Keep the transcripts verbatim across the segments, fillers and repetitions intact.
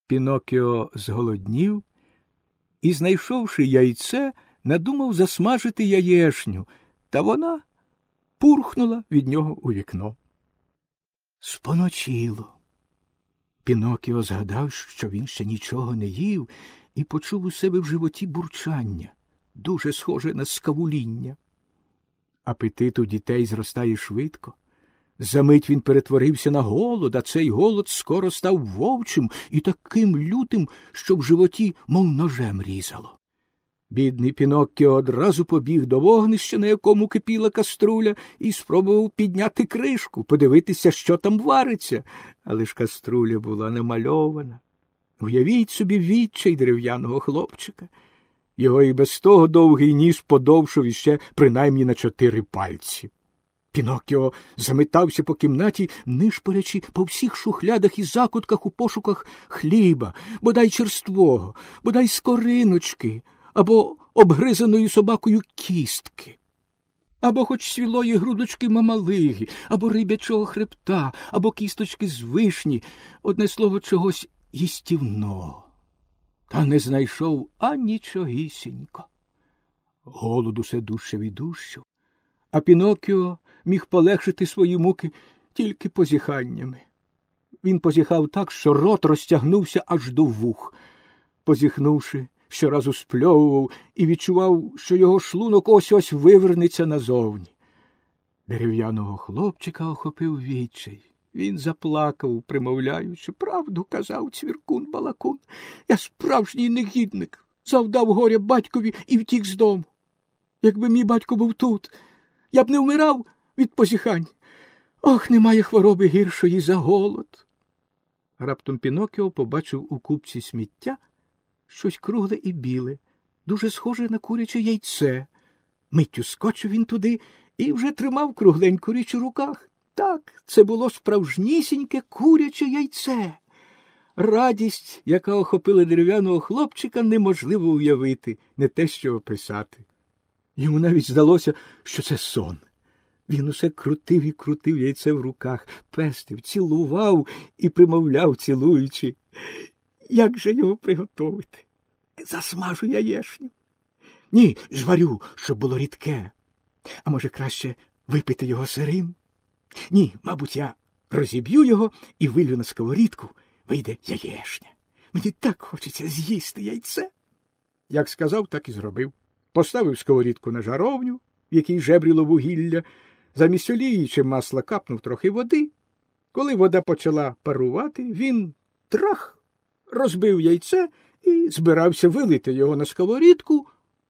Пінокіо зголоднів і, знайшовши яйце, надумав засмажити яєшню, та вона пурхнула від нього у вікно. Споночило. Пінокіо згадав, що він ще нічого не їв, і почув у себе в животі бурчання, дуже схоже на скавуління. Апетит у дітей зростає швидко. Замить він перетворився на голод, а цей голод скоро став вовчим і таким лютим, що в животі мов ножем різало. Бідний Піноккіо одразу побіг до вогнища, на якому кипіла каструля, і спробував підняти кришку, подивитися, що там вариться. Але ж каструля була намальована. Уявіть собі відчай дерев'яного хлопчика. Його і без того довгий ніс подовшив іще принаймні на чотири пальці. Піноккіо заметався по кімнаті, нишпорячи по всіх шухлядах і закутках у пошуках хліба, бодай черствого, бодай скориночки, або обгризаної собакою кістки, або хоч свілої грудочки мамалиги, або рибячого хребта, або кісточки з вишні, одне слово, чогось їстівного. Та не знайшов анічогісінько. Голод усе дужчав і дужчав, а Піноккіо міг полегшити свої муки тільки позіханнями. Він позіхав так, що рот розтягнувся аж до вух. Позіхнувши, щоразу спльовував і відчував, що його шлунок ось-ось вивернеться назовні. Дерев'яного хлопчика охопив відчай. Він заплакав, примовляючи: «Правду казав цвіркун-балакун. Я справжній негідник, завдав горя батькові і втік з дому. Якби мій батько був тут, я б не вмирав від позіхань. Ох, немає хвороби гіршої за голод». Раптом Пінокіо побачив у купці сміття щось кругле і біле, дуже схоже на куряче яйце. Миттю скочив він туди і вже тримав кругленьку річ у руках. Так, це було справжнісіньке куряче яйце. Радість, яка охопила дерев'яного хлопчика, неможливо уявити, не те що описати. Йому навіть здалося, що це сон. Він усе крутив і крутив яйце в руках, пестив, цілував і примовляв, цілуючи: «Як же його приготовити? Засмажу яєшню. Ні, зварю, щоб було рідке. А може, краще випити його сирим? Ні, мабуть, я розіб'ю його і вилю на сковорідку. Вийде яєшня. Мені так хочеться з'їсти яйце». Як сказав, так і зробив. Поставив сковорідку на жаровню, в якій жебріло вугілля, замість олії чи масла капнув трохи води. Коли вода почала парувати, він трах розбив яйце і збирався вилити його на сковорідку.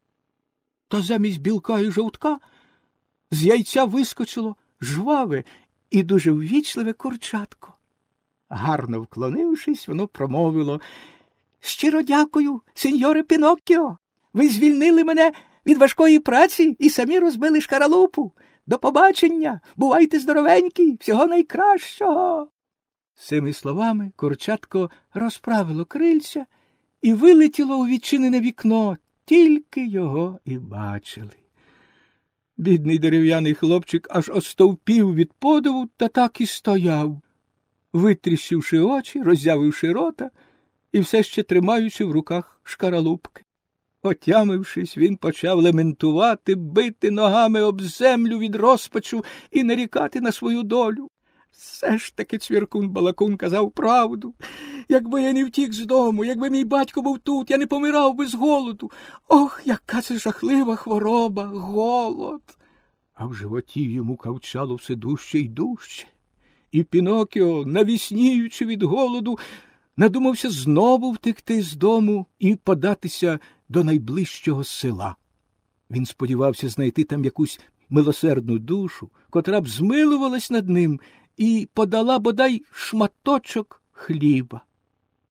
Та замість білка і жовтка з яйця вискочило жваве і дуже ввічливе курчатко. Гарно вклонившись, воно промовило: «Щиро дякую, сеньоре Піноккіо. Ви звільнили мене від важкої праці і самі розбили шкаралупу. До побачення, бувайте здоровенькі, всього найкращого». З цими словами курчатко розправило крильця і вилетіло у відчинене вікно. Тільки його і бачили. Бідний дерев'яний хлопчик аж остовпів від подиву та так і стояв, витріщивши очі, роззявивши рота і все ще тримаючи в руках шкаралупки. Отямившись, він почав лементувати, бити ногами об землю від розпачу і нарікати на свою долю. Все ж таки цвіркун-балакун казав правду. Якби я не втік з дому, якби мій батько був тут, я не помирав би з голоду. Ох, яка це жахлива хвороба, голод. А в животі йому кавчало все дужче й дужче. І Пінокіо, навісніючи від голоду, надумався знову втекти з дому і податися до найближчого села. Він сподівався знайти там якусь милосердну душу, котра б змилувалась над ним і подала бодай шматочок хліба.